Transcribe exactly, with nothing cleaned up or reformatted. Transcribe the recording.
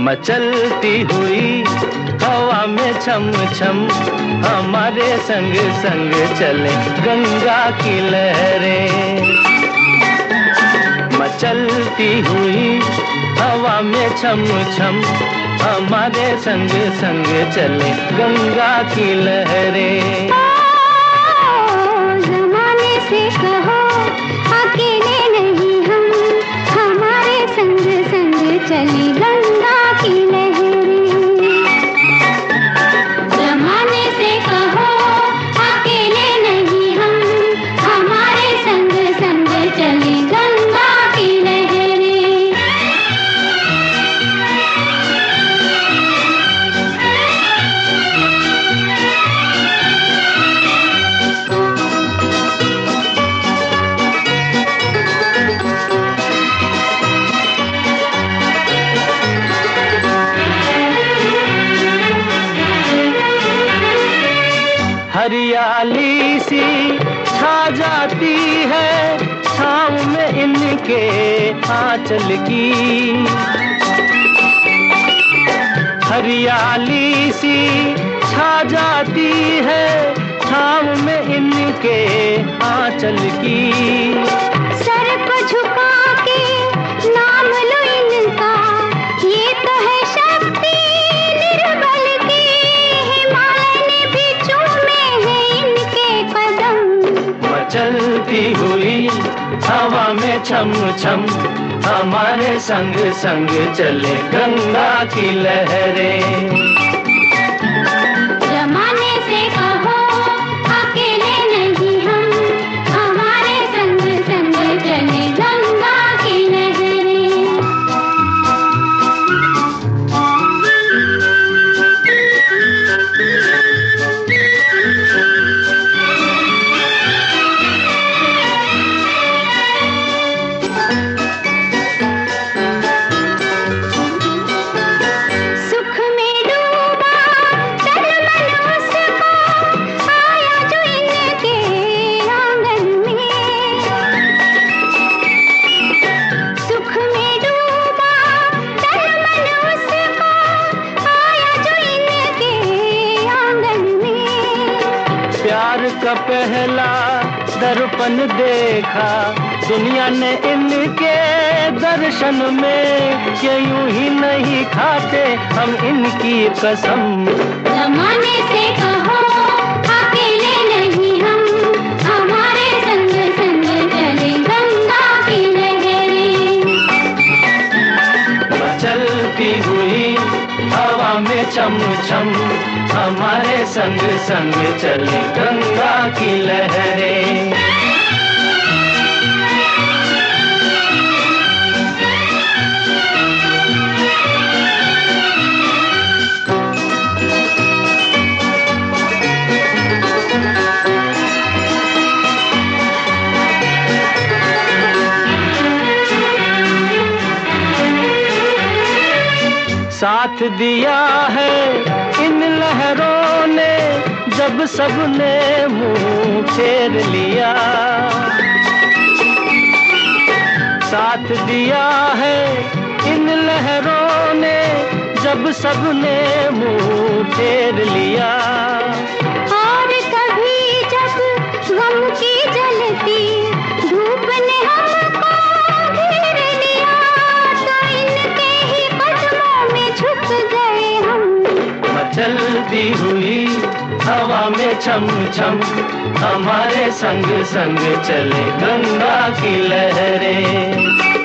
मचलती हुई हवा में छम छम, हमारे संग संग चले गंगा की लहरें। मचलती हुई हवा में छम छम, हमारे संग संग चले गंगा की लहरें। ज़माने से कहो अकेले नहीं हम, हमारे संग संग चले गंगा की लहरें। ज़माने से कहो अकेले नहीं हम, हमारे संग संग चले गंगा की लहरें। हरियाली सी छा जाती है छाँव में इनके आंचल की। हरियाली सी छा जाती है छाँव में इनके आंचल की। सर को झुका के नाम लो इनका, ये तो है शक्ति निर्बल की। हिमालय ने भी चूमे हैं इनके कदम। मचलती हुई हवा में छम छम, हमारे संग संग चले गंगा की लहरें। ज़माने से कहो अकेले नहीं हम, हमारे संग संग चले गंगा की लहरें। सुख में डूबा तन मन उसको, आया जो इनके आंगन में। सुख में डूबा तन मन उसको, आया जो इनके आंगन में। प्यार का पहला दर्पण देखा दुनिया ने इनके दर्शन में, कि यूं ही नहीं खाते हम इनकी कसम। ज़माने से कहो अकेले नहीं हम, हमारे संग संग चले गंगा की लहरें। मचलती हुई हवा में छम छम, हमारे संग संग चले गंगा की लहरें। साथ दिया है इन लहरों ने, जब सबने मुंह फेर लिया। साथ दिया है इन लहरों ने, जब सबने मुंह फेर लिया। और कभी जब गम की जलती धूप ने हमको घेर लिया, तो इनके ही कदमों में झुक गए हम। मचलती हुई हवा में छम छम, हमारे संग संग चले गंगा की लहरें।